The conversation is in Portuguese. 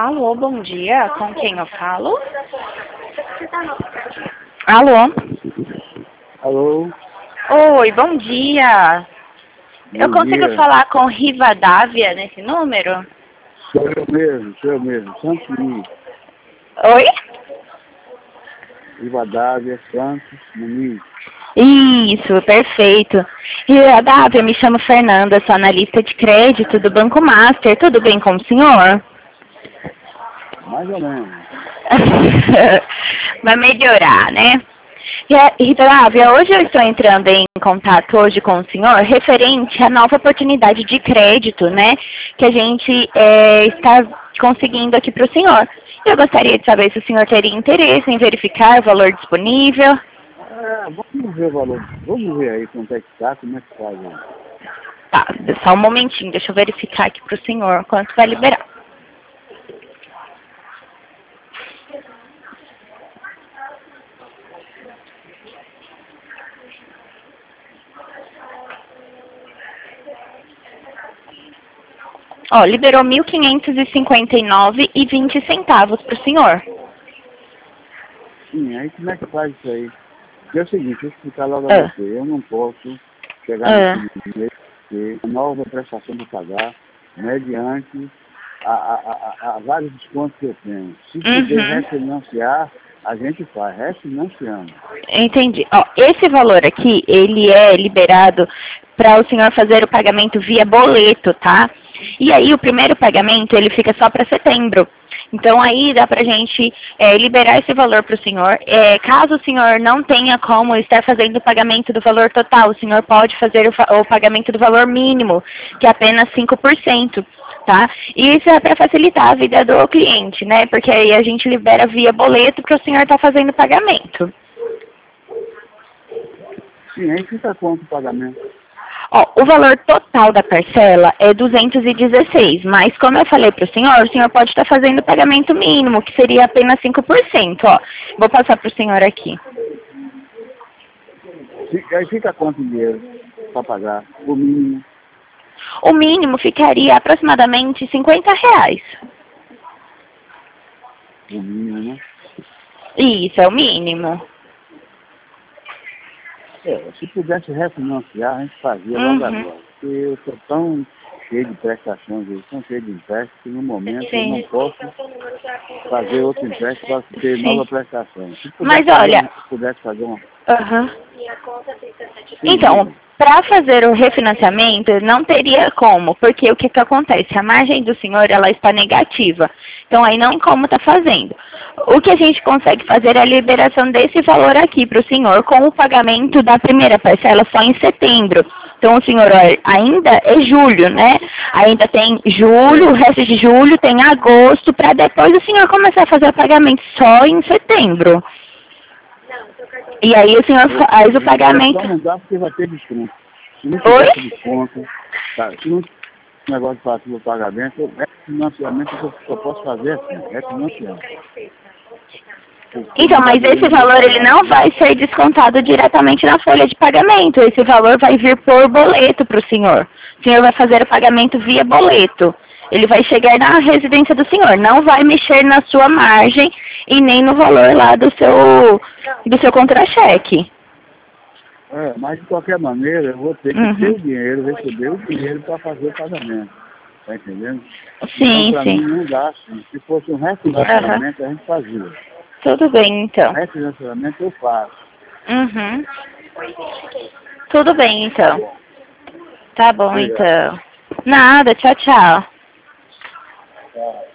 Alô, bom dia. Com quem eu falo? Alô? Alô? Oi, bom dia. Eu Bom consigo dia. falar com Rivadavia nesse número? Sou eu mesmo. Santos Muniz. Oi? Rivadavia, Santos Muniz. Isso, perfeito. Rivadavia, eu me chamo Fernanda, sou analista de crédito do Banco Master. Tudo bem com o senhor? Mais ou menos. Vai melhorar, né? Rita Lávia, hoje eu estou entrando em contato hoje com o senhor referente à nova oportunidade de crédito, né? Que a gente está conseguindo aqui para o senhor. Eu gostaria de saber se o senhor teria interesse em verificar o valor disponível. Vamos ver o valor. Vamos ver aí quanto é que está, como é que faz aí. Tá, só um momentinho, deixa eu verificar aqui para o senhor quanto vai liberar. Ó, liberou 1.559,20 para o senhor. Sim, aí como é que faz isso aí? Porque é o seguinte, deixa eu explicar logo a você. Eu não posso chegar no fim do mês ter uma nova prestação para pagar mediante a vários descontos que eu tenho. Se puder refinanciar, a gente faz, refinanciando. Entendi. Ó, esse valor aqui, ele é liberado para o senhor fazer o pagamento via boleto, tá? E aí o primeiro pagamento, ele fica só para setembro. Então aí dá pra gente liberar esse valor para o senhor. Caso o senhor não tenha como estar fazendo o pagamento do valor total, o senhor pode fazer o pagamento do valor mínimo, que é apenas 5%. Tá? E isso é para facilitar a vida do cliente, né? Porque aí a gente libera via boleto para o senhor estar fazendo o pagamento. Sim, aí fica quanto o pagamento? Ó, o valor total da parcela é 216, mas como eu falei para o senhor pode estar fazendo o pagamento mínimo, que seria apenas 5%. Ó, vou passar para o senhor aqui. Aí fica quanto dinheiro para pagar? O mínimo. O mínimo ficaria aproximadamente R$ 50. O mínimo, né? Isso, é o mínimo. Se pudesse refinanciar, a gente fazia logo agora. Porque eu estou tão cheio de prestações, tão cheio de empréstimos, que no momento eu não posso fazer outro empréstimo para ter nova prestação. Se pudesse Mas olha... fazer uma... Então, para fazer o refinanciamento, não teria como, porque o que acontece? A margem do senhor, ela está negativa. Então, aí não tem como estar fazendo. O que a gente consegue fazer é a liberação desse valor aqui para o senhor, com o pagamento da primeira parcela só em setembro. Então, o senhor, olha, ainda é julho, né? Ainda tem julho, o resto de julho, tem agosto, para depois o senhor começar a fazer o pagamento só em setembro. E aí o senhor faz o pagamento... Não dá porque vai ter desconto. Se não tiver desconto, tá, se não tiver negócio de fazer o pagamento, refinanciamento eu só posso fazer assim, refinanciar. Então, mas esse valor ele não vai ser descontado diretamente na folha de pagamento. Esse valor vai vir por boleto para o senhor. O senhor vai fazer o pagamento via boleto. Ele vai chegar na residência do senhor. Não vai mexer na sua margem e nem no valor lá do seu contra-cheque. Mas de qualquer maneira eu vou ter que ter o dinheiro, receber o dinheiro para fazer o pagamento. Tá entendendo? Sim, então, para mim não dá assim. Se fosse um refinanciamento, a gente fazia. Tudo bem, então. Refinanciamento eu faço. Tudo bem, então. Tá bom, então. Nada, tchau, tchau.